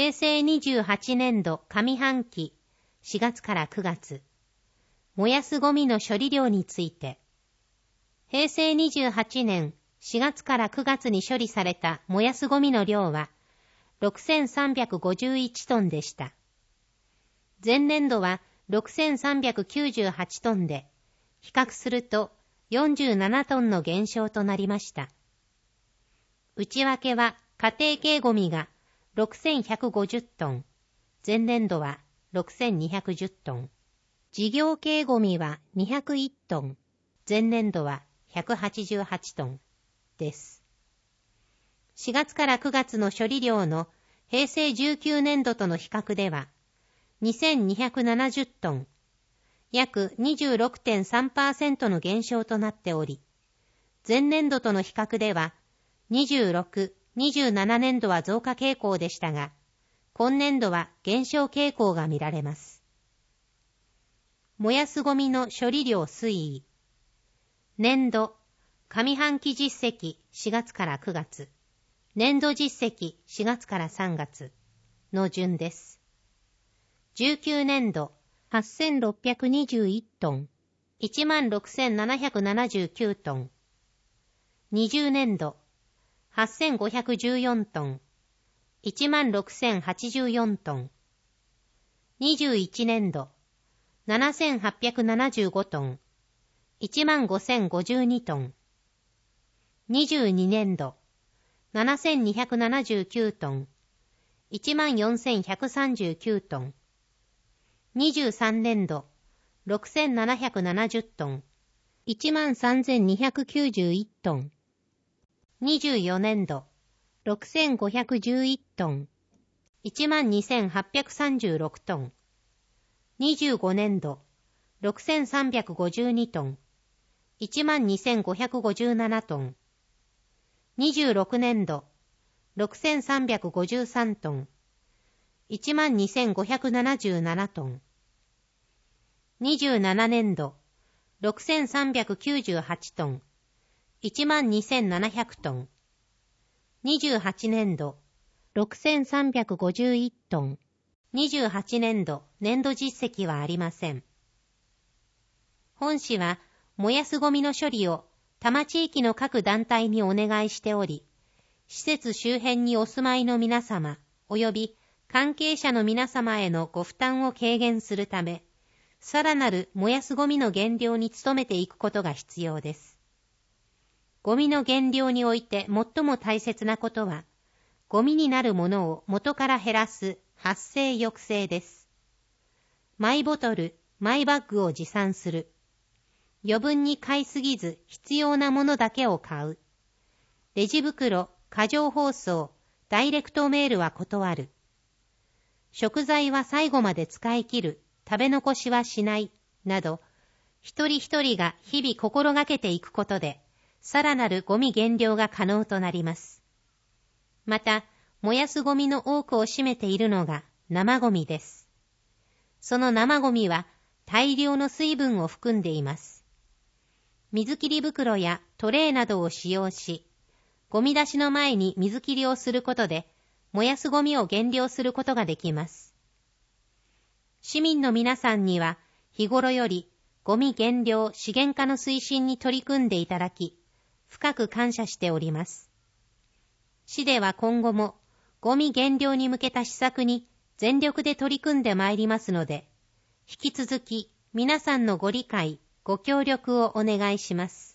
平成28年度上半期4月から9月、燃やすゴミの処理量について、平成28年4月から9月に処理された燃やすゴミの量は6351トンでした。前年度は6398トンで、比較すると47トンの減少となりました。内訳は家庭系ゴミが6150トン、前年度は6210トン。事業系ゴミは201トン、前年度は188トンです。4月から9月の処理量の平成19年度との比較では、2270トン、約 26.3% の減少となっており、前年度との比較では、26、27年度は増加傾向でしたが、今年度は減少傾向が見られます。燃やすゴミの処理量推移。年度、上半期実績4月から9月、年度実績4月から3月の順です。19年度、8621トン、16,779トン。20年度、8514トン、16,084トン。21年度、7875トン、15,052トン。22年度、7279トン、14,139トン。23年度、6770トン、13,291トン。24年度、6511トン、12,836トン。25年度、6352トン、12,557トン。26年度、6353トン、12,577トン。27年度、6398トン、12,700トン。28年度、6351トン。28年度、年度実績はありません。本市は、燃やすゴミの処理を多摩地域の各団体にお願いしており、施設周辺にお住まいの皆様、及び関係者の皆様へのご負担を軽減するため、さらなる燃やすゴミの減量に努めていくことが必要です。ゴミの減量において最も大切なことは、ゴミになるものを元から減らす発生抑制です。マイボトル、マイバッグを持参する。余分に買いすぎず必要なものだけを買う。レジ袋、過剰包装、ダイレクトメールは断る。食材は最後まで使い切る。食べ残しはしない。など、一人一人が日々心がけていくことで、さらなるゴミ減量が可能となります。また、燃やすゴミの多くを占めているのが生ゴミです。その生ゴミは大量の水分を含んでいます。水切り袋やトレーなどを使用し、ゴミ出しの前に水切りをすることで、燃やすゴミを減量することができます。市民の皆さんには、日頃よりゴミ減量資源化の推進に取り組んでいただき、深く感謝しております。市では今後も、ゴミ減量に向けた施策に全力で取り組んでまいりますので、引き続き皆さんのご理解、ご協力をお願いします。